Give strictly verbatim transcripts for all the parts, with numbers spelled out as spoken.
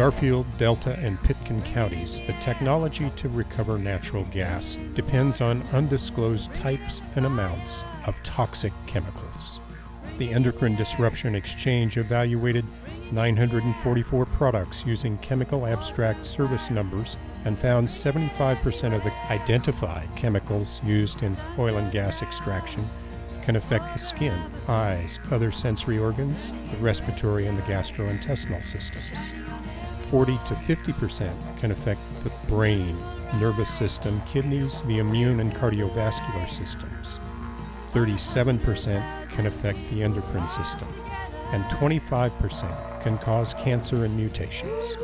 Garfield, Delta, and Pitkin counties, the technology to recover natural gas depends on undisclosed types and amounts of toxic chemicals. The Endocrine Disruption Exchange evaluated nine hundred forty-four products using chemical abstract service numbers and found seventy-five percent of the identified chemicals used in oil and gas extraction can affect the skin, eyes, other sensory organs, the respiratory and the gastrointestinal systems. forty to fifty percent can affect the brain, nervous system, kidneys, the immune and cardiovascular systems. thirty-seven percent can affect the endocrine system, and twenty-five percent can cause cancer and mutations.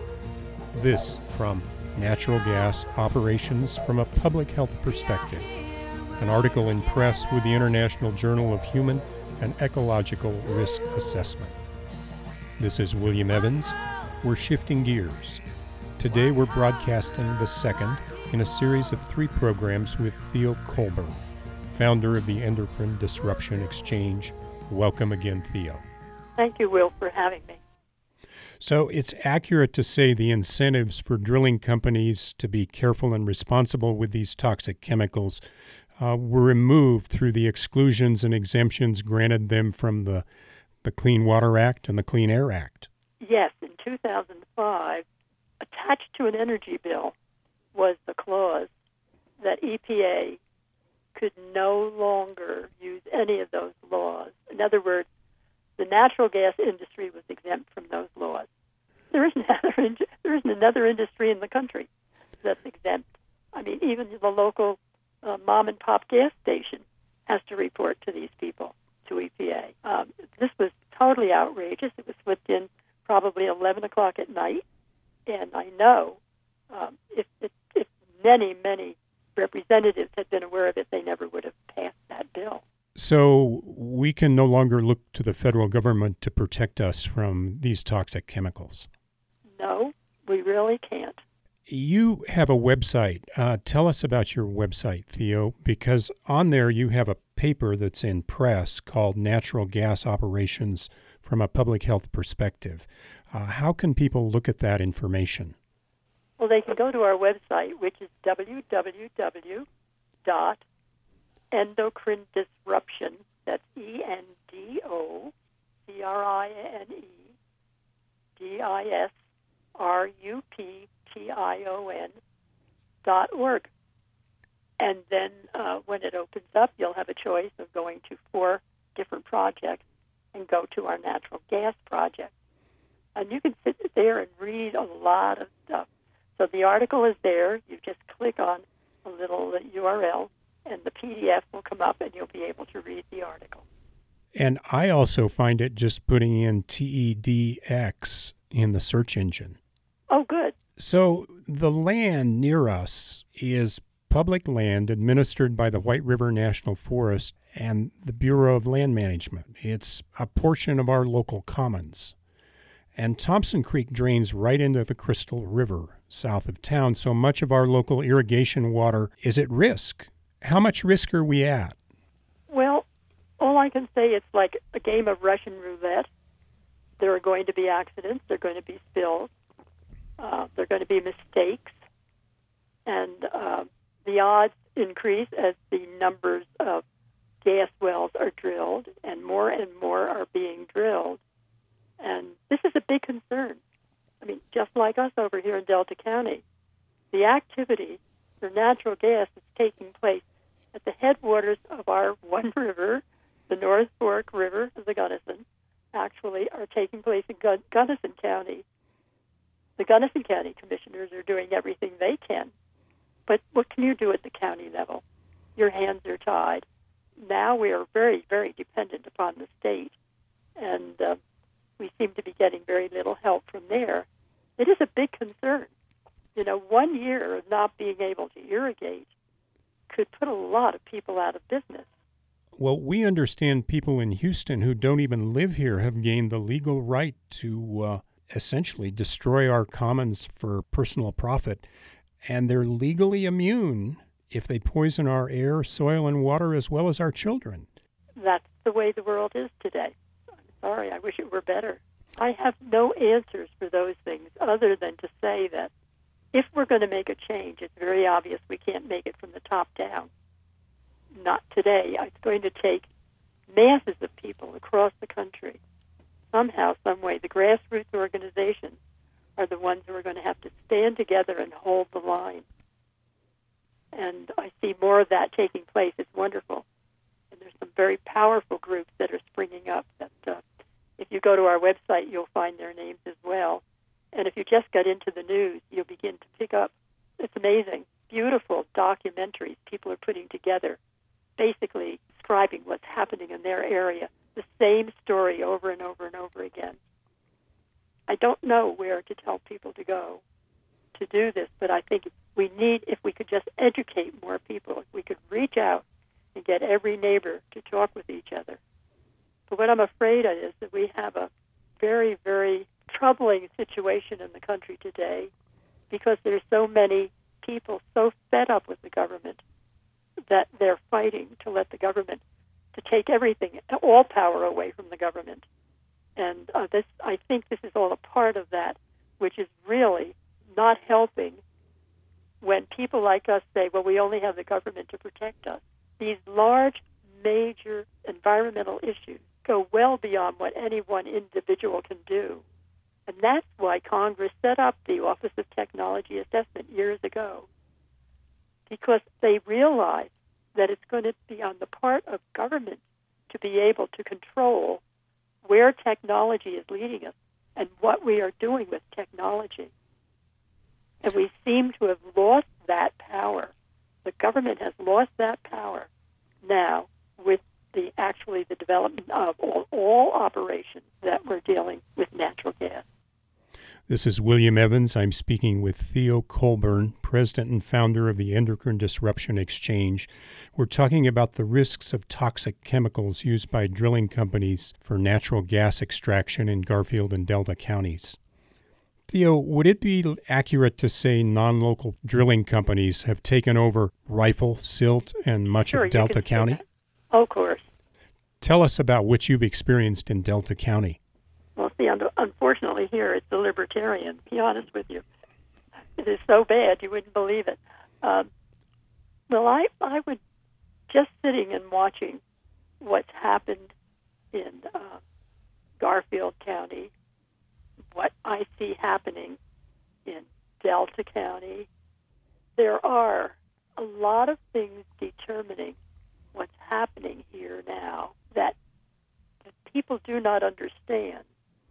This from Natural Gas Operations from a Public Health Perspective, an article in Press with the International Journal of Human and Ecological Risk Assessment. This is William Evans. We're shifting gears. Today we're broadcasting the second in a series of three programs with Theo Colburn, founder of the Endocrine Disruption Exchange. Welcome again, Theo. Thank you, Will, for having me. So it's accurate to say the incentives for drilling companies to be careful and responsible with these toxic chemicals uh, were removed through the exclusions and exemptions granted them from the, the Clean Water Act and the Clean Air Act. Yes, in two thousand five, attached to an energy bill was the clause that E P A could no longer use any of those laws. In other words, the natural gas industry was exempt from those laws. There isn't another, there isn't another industry in the country that's exempt. I mean, even the local uh, mom-and-pop gas station has to report to these people, to E P A. Um, this was totally outrageous. It was slipped in probably eleven o'clock at night, and I know um, if, if, if many, many representatives had been aware of it, they never would have passed that bill. So we can no longer look to the federal government to protect us from these toxic chemicals? No, we really can't. You have a website. Uh, tell us about your website, Theo, because on there you have a paper that's in Press called Natural Gas Operations from a Public Health Perspective. Uh, how can people look at that information? Well, they can go to our website, which is w w w dot endocrine disruption, that's E N D O C R I N E D I S R U P T I O N dot org. And then uh, when it opens up, you'll have a choice of going to four different projects and go to our natural gas project. And you can sit there and read a lot of stuff. So the article is there. You just click on a little U R L, and the P D F will come up, and you'll be able to read the article. And I also find it just putting in T E D X in the search engine. Oh, good. So the land near us is public land administered by the White River National Forest and the Bureau of Land Management. It's a portion of our local commons. And Thompson Creek drains right into the Crystal River south of town, so much of our local irrigation water is at risk. How much risk are we at? Well, all I can say, it's like a game of Russian roulette. There are going to be accidents. There are going to be spills. Uh, there are going to be mistakes. And uh, the odds increase as the numbers of gas wells are drilled, and more and more are being drilled. And this is a big concern. I mean, just like us over here in Delta County, the activity for natural gas is taking place at the headwaters of our one river, the North Fork River of the Gunnison, actually are taking place in Gun- Gunnison County. The Gunnison County commissioners are doing everything they can. But what can you do at the county level? Your hands are tied. Now we are very, very dependent upon the state, and uh, we seem to be getting very little help from there. It is a big concern. You know, one year of not being able to irrigate could put a lot of people out of business. Well, we understand people in Houston who don't even live here have gained the legal right to uh, essentially destroy our commons for personal profit, and they're legally immune if they poison our air, soil, and water as well as our children. That's the way the world is today. I'm sorry, I wish it were better. I have no answers for those things other than to say that if we're going to make a change, it's very obvious we can't make it from the top down. Not today. It's going to take masses of people across the country. Somehow, some way, the grassroots organizations are the ones who are going to have to stand together and hold the line. And I see more of that taking place. It's wonderful. And there's some very powerful groups that are springing up that uh, if you go to our website, you'll find their names as well. And if you just got into the news, you'll begin to pick up, it's amazing, beautiful documentaries people are putting together, basically describing what's happening in their area, the same story over and over and over again. I don't know where to tell people to go to do this, but I think we need, if we could just educate more people, if we could reach out and get every neighbor to talk with each other. But what I'm afraid of is that we have a very, very troubling situation in the country today because there's so many people so fed up with the government that they're fighting to let the government, to take everything, all power away from the government. And uh, this, I think this is all a part of that, which is really not helping when people like us say, well, we only have the government to protect us. These large, major environmental issues go well beyond what any one individual can do. And that's why Congress set up the Office of Technology Assessment years ago, because they realized that it's going to be on the part of government to be able to control where technology is leading us and what we are doing with technology. And we seem to have lost that power. The government has lost that power now with the actually the development of all, all operations that we're dealing with natural gas. This is William Evans. I'm speaking with Theo Colburn, president and founder of the Endocrine Disruption Exchange. We're talking about the risks of toxic chemicals used by drilling companies for natural gas extraction in Garfield and Delta counties. Theo, would it be accurate to say non-local drilling companies have taken over Rifle, Silt, and much sure, of Delta County? Of course. Tell us about what you've experienced in Delta County. Well, see, unfortunately here it's the libertarian, to be honest with you. It is so bad you wouldn't believe it. Um, well, I, I would, just sitting and watching what's happened in uh, Garfield County, what I see happening in Delta County, there are a lot of things determining what's happening here now that, that people do not understand.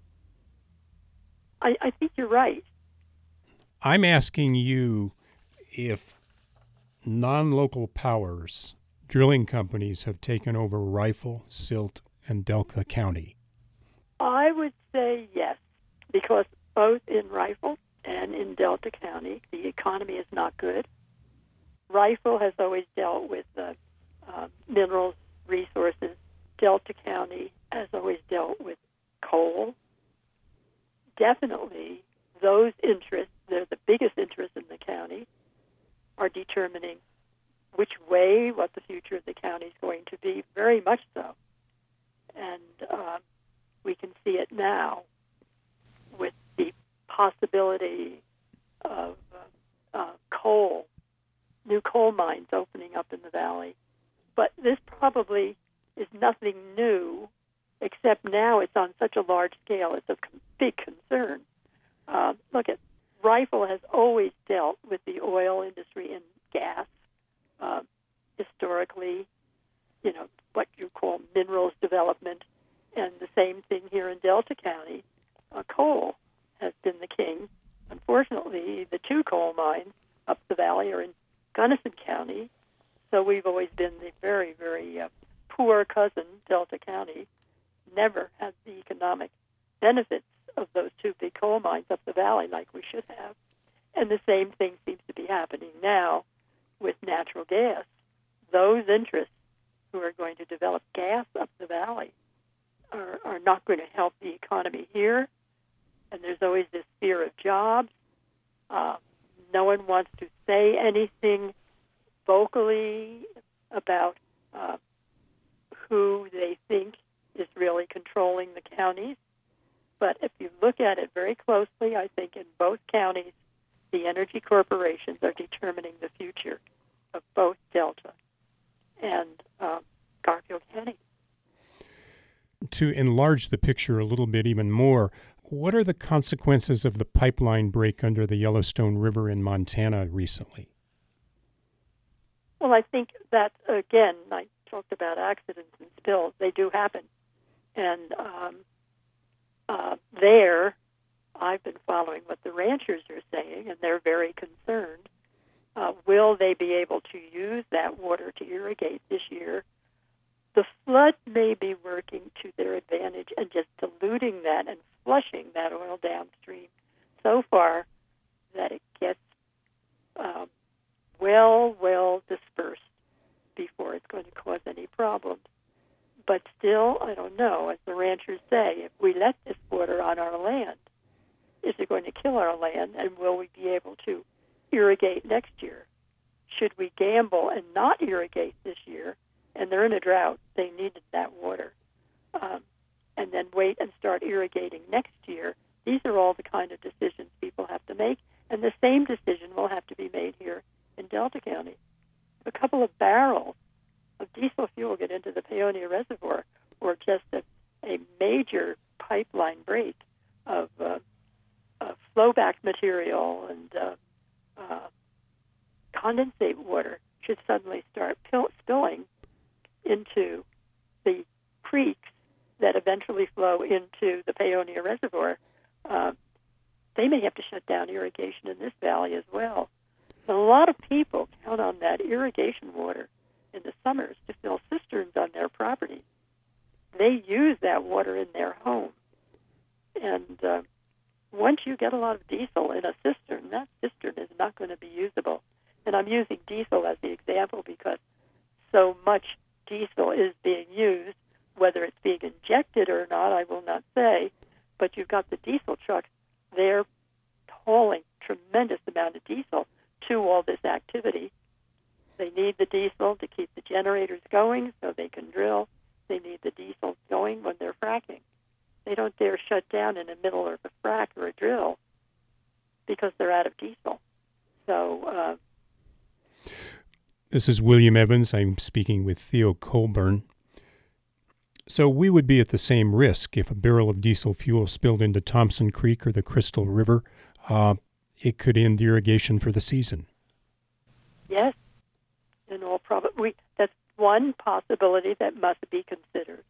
I, I think you're right. I'm asking you if non-local powers, drilling companies, have taken over Rifle, Silt, and Delta County. I would say yes, because both in Rifle and in Delta County, the economy is not good. Rifle has always dealt with uh, uh, minerals, resources. Delta County has always dealt with coal. Definitely, those interests, they're the biggest interests in the county, are determining which way, what the future of the county is going to be, very much so. And uh, we can see it now with the possibility of uh, uh, coal, new coal mines opening up in the valley. But this probably is nothing new, except now it's on such a large scale. It's a big concern. Uh, look, at Rifle has always dealt with the oil industry and gas. Uh, historically, you know, what you call minerals development, and the same thing here in Delta County. Uh, coal has been the king. Unfortunately, the two coal mines up the valley are in Gunnison County, so we've always been the very, very uh, poor cousin, Delta County, never had the economic benefits of those two big coal mines up the valley like we should have. And the same thing seems to be happening now with natural gas. Those interests who are going to develop gas up the valley are, are not going to help the economy here. And there's always this fear of jobs. Uh, no one wants to say anything vocally about uh, who they think is really controlling the counties. But if you look at it very closely, I think in both counties, the energy corporations are determining the future of both Delta and um, Garfield County. To enlarge the picture a little bit even more, what are the consequences of the pipeline break under the Yellowstone River in Montana recently? Well, I think that, again, I talked about accidents and spills. They do happen. And um, uh, there, I've been following what the ranchers are saying, and they're very concerned. Uh, will they be able to use that water to irrigate this year? The flood may be working to their advantage and just diluting that and flushing that oil downstream so far that it gets um, well, well dispersed before it's going to cause any problems. But still, I don't know. As the ranchers say, if we let this water on our land, is it going to kill our land, and will we be able to irrigate next year? Should we gamble and not irrigate this year, and they're in a drought, they needed that water, um, and then wait and start irrigating next year? These are all the kind of decisions people have to make, and the same decision will have to be made here in Delta County. A couple of barrels of diesel fuel get into the Paonia Reservoir, or just a, a major pipeline break of, uh, of flowback material and uh, uh, condensate water should suddenly start pil- spilling into the creeks that eventually flow into the Paonia Reservoir. Uh, they may have to shut down irrigation in this valley as well. So a lot of people count on that irrigation water in the summers to fill cisterns on their property. They use that water in their home. And uh, once you get a lot of diesel in a cistern, that cistern is not going to be usable. And I'm using diesel as the example because so much diesel is being used. Whether it's being injected or not, I will not say. But you've got the diesel trucks. They're hauling tremendous amount of diesel to all this activity. They need the diesel to keep the generators going so they can drill. They need the diesel going when they're fracking. They don't dare shut down in the middle of a frack or a drill because they're out of diesel. So uh, this is William Evans. I'm speaking with Theo Colburn. So we would be at the same risk if a barrel of diesel fuel spilled into Thompson Creek or the Crystal River. Uh, it could end irrigation for the season. Yes, in all probability. That's one possibility that must be considered.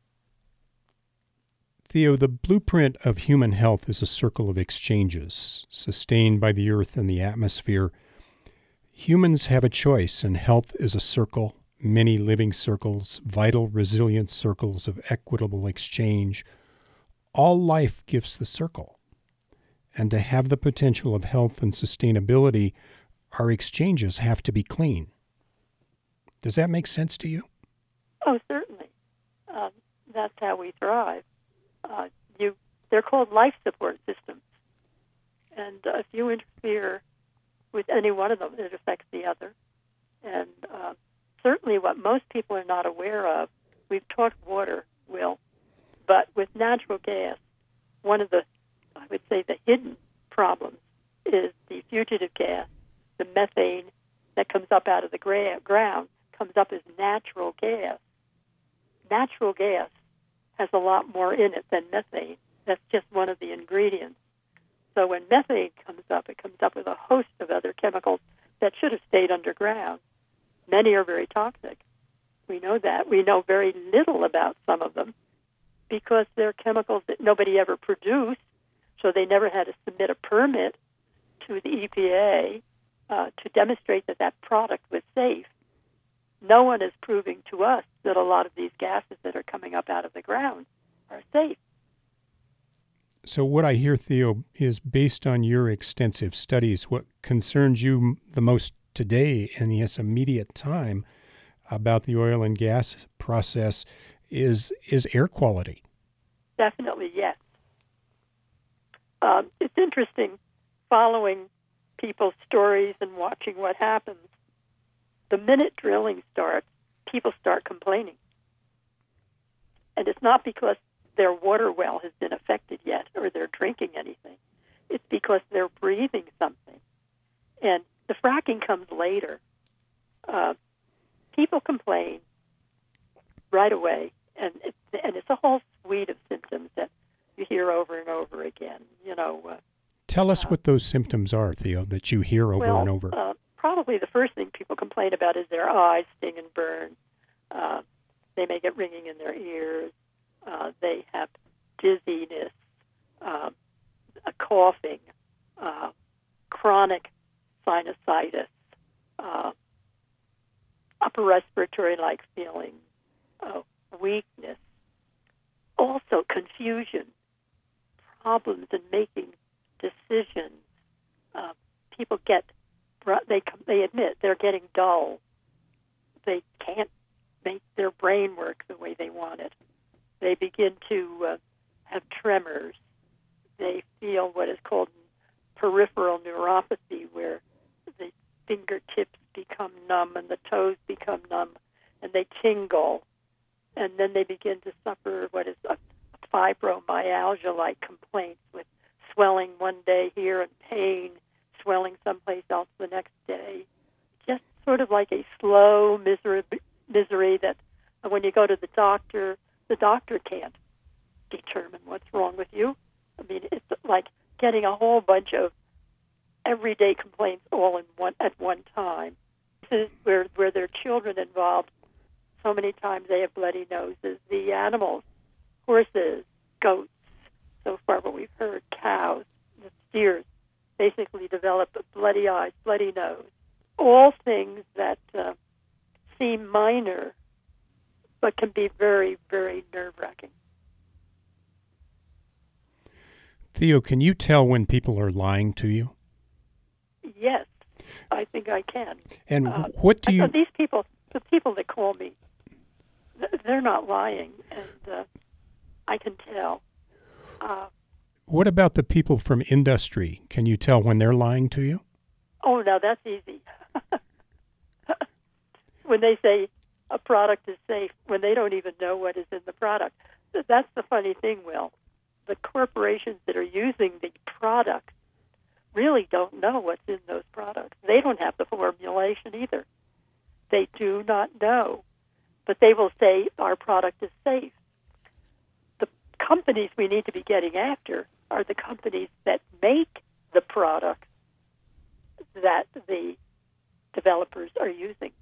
Theo, the blueprint of human health is a circle of exchanges, sustained by the earth and the atmosphere. Humans have a choice, and health is a circle, many living circles, vital, resilient circles of equitable exchange. All life gives the circle. And to have the potential of health and sustainability, our exchanges have to be clean. Does that make sense to you? Oh, certainly. Um, that's how we thrive. Uh, you, they're called life support systems. And uh, if you interfere with any one of them, it affects the other. And uh, certainly what most people are not aware of, we've talked water, Will, but with natural gas, one of the, I would say, the hidden problems is the fugitive gas, the methane that comes up out of the gra- ground, comes up as natural gas. Natural gas has a lot more in it than methane. That's just one of the ingredients. So when methane comes up, it comes up with a host of other chemicals that should have stayed underground. Many are very toxic. We know that. We know very little about some of them because they're chemicals that nobody ever produced, so they never had to submit a permit to the E P A uh, to demonstrate that that product was safe. No one is proving to us that a lot of these gases that are coming up out of the ground are safe. So what I hear, Theo, is based on your extensive studies, what concerns you the most today in this immediate time about the oil and gas process is is air quality. Definitely, yes. Um, it's interesting following people's stories and watching what happens. The minute drilling starts, people start complaining. And it's not because their water well has been affected yet or they're drinking anything. It's because they're breathing something. And the fracking comes later. Uh, people complain right away, and it's, and it's a whole suite of symptoms that you hear over and over again. You know. Uh, Tell us uh, what those symptoms are, Theo, that you hear over well, and over. Uh, probably the first thing people complain about is their eyes sting and burn. Uh, they may get ringing in their ears. Uh, they have dizziness, uh, a coughing, uh, chronic sinusitis, uh, upper respiratory-like feeling, uh, weakness, also confusion, problems in making decisions. Uh, people get, they they admit they're getting dull. They can't make their brain work the way they want it. They begin to uh, have tremors. They feel what is called peripheral neuropathy, where the fingertips become numb and the toes become numb, and they tingle. And then they begin to suffer what is a fibromyalgia-like complaints with swelling one day here and pain, swelling someplace else the next day. Just sort of like a slow misery, misery that when you go to the doctor, the doctor can't determine what's wrong with you. I mean, it's like getting a whole bunch of everyday complaints all in one at one time. This is where where there are children involved. So many times they have bloody noses. The animals, horses, goats, so far what we've heard, cows, the steers, basically develop bloody eyes, bloody nose. All things that uh, seem minor, but can be very, very nerve-wracking. Theo, can you tell when people are lying to you? Yes, I think I can. And uh, what do you... These people, the people that call me, they're not lying, and uh, I can tell. Uh, what about the people from industry? Can you tell when they're lying to you? Oh, now that's easy. When they say a product is safe, when they don't even know what is in the product. That's the funny thing, Will. The corporations that are using the product really don't know what's in those products. They don't have the formulation either. They do not know. But they will say our product is safe. The companies we need to be getting after are the companies that make the products that the developers are using.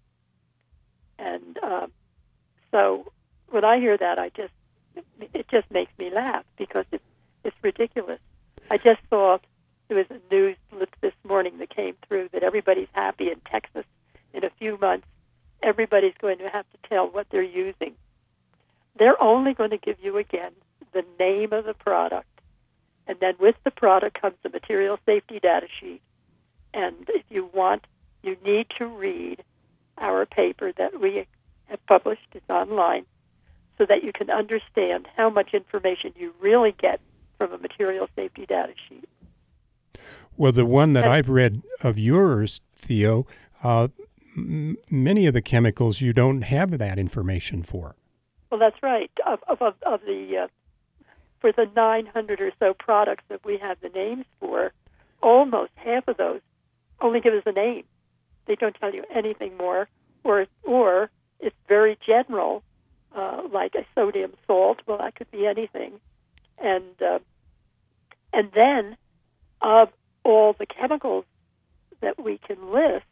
And um, so when I hear that, I just it just makes me laugh because it's it's ridiculous. I just saw there was a news this morning that came through that everybody's happy in Texas. In a few months, everybody's going to have to tell what they're using. They're only going to give you again the name of the product, and then with the product comes the material safety data sheet. And if you want, you need to read our paper that we have published. It's online, so that you can understand how much information you really get from a material safety data sheet. Well, the one that and, I've read of yours, Theo, uh, m- many of the chemicals you don't have that information for. Well, that's right. Of, of, of the uh, for the nine hundred or so products that we have the names for, almost half of those only give us a name. They don't tell you anything more, or or it's very general, uh, like a sodium salt. Well, that could be anything, and uh, and then of all the chemicals that we can list,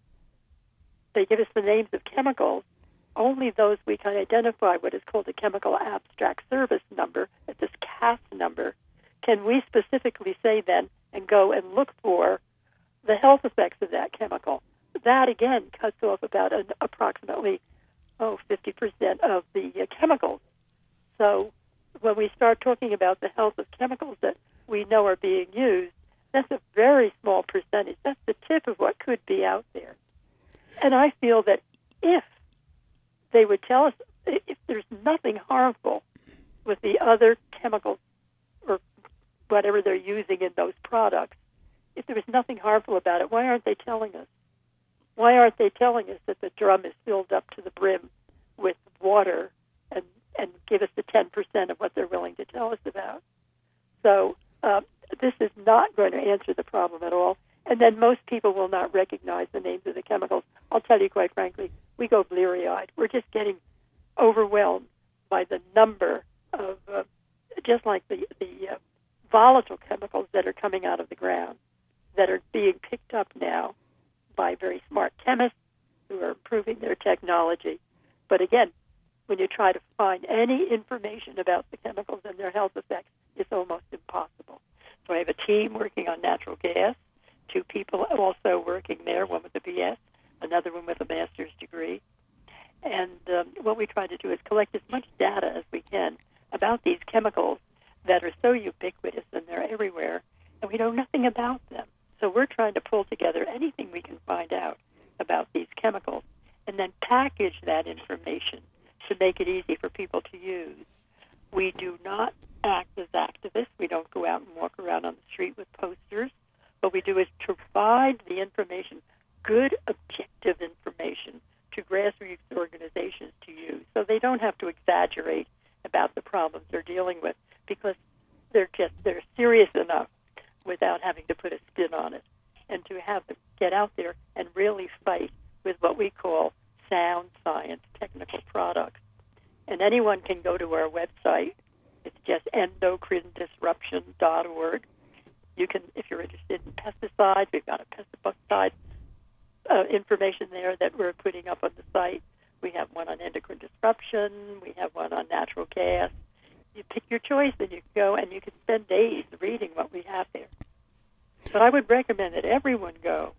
they give us the names of chemicals. Only those we can identify what is called a chemical abstract service number, at this C A S number, can we specifically say then and go and look for the health effects of that chemical. That, again, cuts off about an approximately, oh, fifty percent of the uh, chemicals. So when we start talking about the health of chemicals that we know are being used, that's a very small percentage. That's the tip of what could be out there. And I feel that if they would tell us if there's nothing harmful with the other chemicals or whatever they're using in those products, if there was nothing harmful about it, why aren't they telling us? Why aren't they telling us that the drum is filled up to the brim with water and and give us the ten percent of what they're willing to tell us about. So uh, this is not going to answer the problem at all. And then most people will not recognize the names of the chemicals. I'll tell you quite frankly, we go bleary-eyed. We're just getting overwhelmed by the number of, uh, just like the, the uh, volatile chemicals that are coming out of the ground, that are being picked up now by very smart chemists who are improving their technology. But again, when you try to find any information about the chemicals and their health effects, it's almost impossible. So I have a team working on natural gas, two people also working there, one with a B S, another one with a master's degree. And um, what we try to do is collect as much data as we can about these chemicals that are so ubiquitous and they're everywhere, and we know nothing about them. So we're trying to pull together anything we can find out about these chemicals and then package that information to make it easy for people to use. We do not act as activists. We don't go out and walk around on the street with posters. What we do is provide the information, good, objective information, to grassroots organizations to use, so they don't have to exaggerate about the problems they're dealing with, because they're just they're serious enough without having to put a spin on it, and to have them get out there and really fight with what we call sound science technical products. And anyone can go to our website. It's just endocrine disruption dot org. You can, if you're interested in pesticides, we've got a pesticide uh, information there that we're putting up on the site. We have one on endocrine disruption. We have one on natural gas. You pick your choice, and you can go and you can spend days reading what we have there. But I would recommend that everyone go.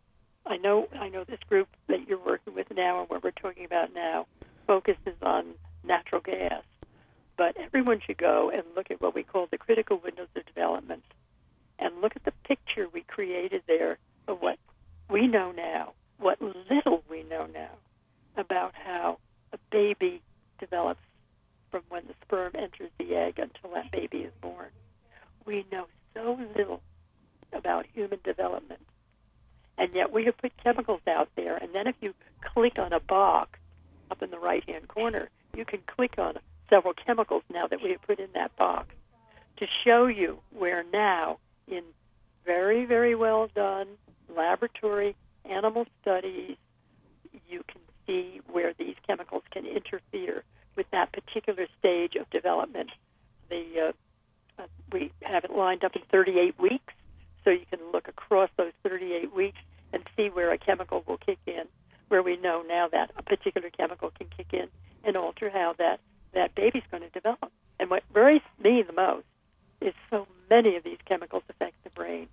I know, I know this group that you're working with now and what we're talking about now focuses on natural gas. But everyone should go and look at what we call the critical windows of development, and look at the picture we created there of what we know now, what little we know now about how a baby develops from when the sperm enters the egg until that baby is born. We know so little about human development, and yet we have put chemicals out there, and then if you click on a box up in the right-hand corner, you can click on several chemicals now that we have put in that box to show you where now, in very, very well done laboratory animal studies, you can see where these chemicals can interfere with that particular stage of development. The uh, uh, we have it lined up in thirty-eight weeks, so you can look across those thirty-eight weeks and see where a chemical will kick in, where we know now that a particular chemical can kick in and alter how that, that baby's going to develop. And what worries me the most is so many of these chemicals affect the brain.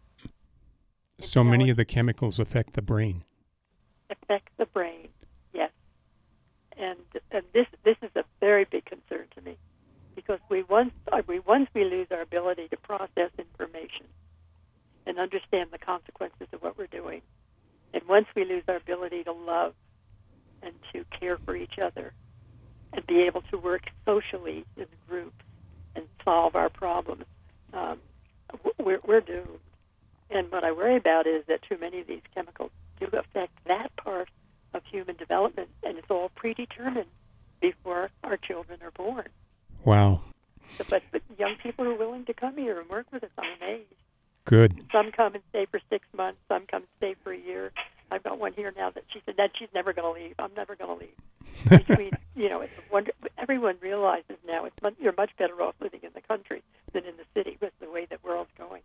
So many of the chemicals affect the brain. Affect the brain, yes. And and this this is a very big concern to me, because we once we once we lose our ability to process information and understand the consequences of what we're doing, and once we lose our ability to love and to care for each other and be able to work socially in groups and solve our problems, um, we're, we're doomed. And what I worry about is that too many of these chemicals do affect that part of human development, and it's all predetermined before our children are born. Wow. So, but, but young people are willing to come here and work with us. I'm amazed. Good. Some come and stay for six months. Some come and stay for a year. I've got one here now that she said that she's never going to leave. I'm never going to leave. Between, you know, it's a wonder, everyone realizes now it's much, you're much better off living in the country than in the city with the way the world's going.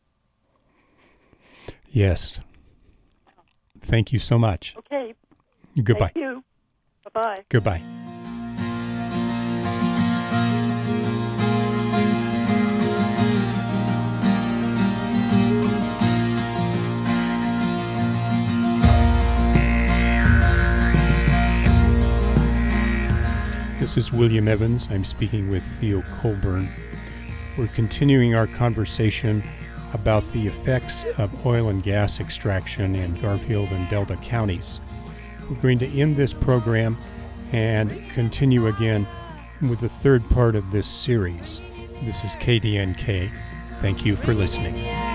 Yes. Thank you so much. Okay. Goodbye. Thank you. Bye-bye. Goodbye. This is William Evans. I'm speaking with Theo Colburn. We're continuing our conversation about the effects of oil and gas extraction in Garfield and Delta counties. We're going to end this program and continue again with the third part of this series. This is K D N K. Thank you for listening.